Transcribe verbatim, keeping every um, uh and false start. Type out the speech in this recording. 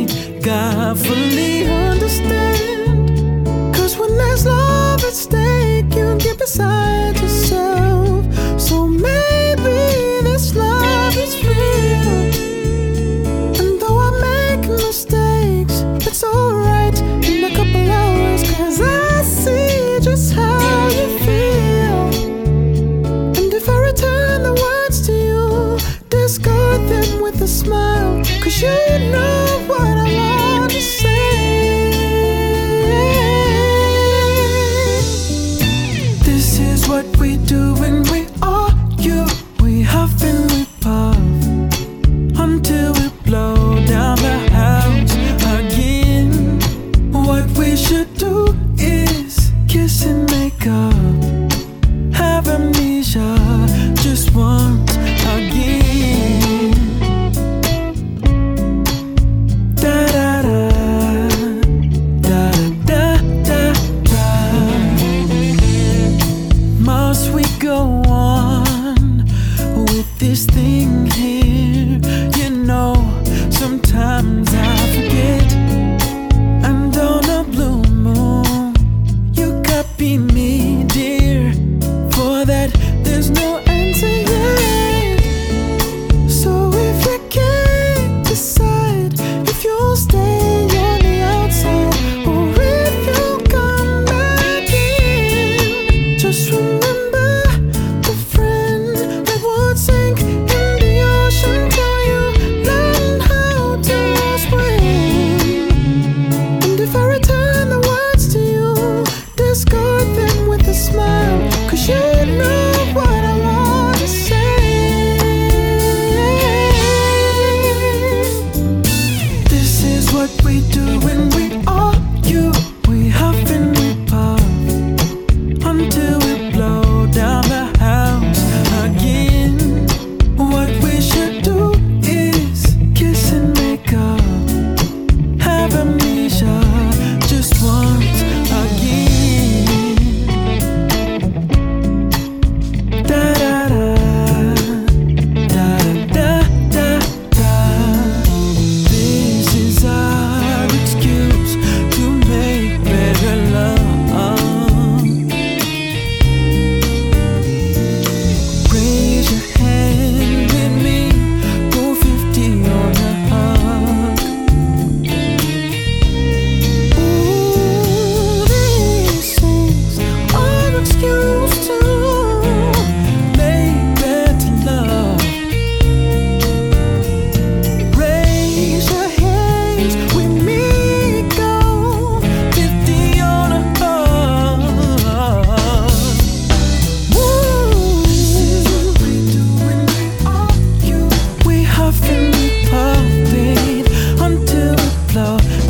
think I fully understand. Cause when there's love at stake, you get beside yourself. So maybe this love is real. And though I make mistakes, it's alright in a couple hours. Cause I see just how you feel. And if I return the words to you, discard them with a smile. Cause you know what I want to say. This is what we do when we argue. We huff and we puff until we blow down the house again. What we should do is kiss and make up, have amnesia just once again. Da da da, da da da da. Must we go on with this thing here? You know, sometimes I forget. And on a blue moon, you copy me, dear. For that, there's no answer yet. So if you can't decide if you'll stay on the outside or if you'll come back in, just remember the friend that would sink in the ocean till you learn how to swim. And if I return the words to you, discard them with a smile. Cause you know what I want to say. This is what we do when we argue. We huff and we puff until we blow down the house again. What we should do is kiss and make up, have amnesia just once again. Da da da, da da da da. This is our excuse to make better love. Raise your hand with me, go fifty on a hug. Ooh, these things are excuse to make better love. Raise your hands with me, go fifty on a hug. Ooh, this is what we do when we argue. We huff and we puff, babe, until we blow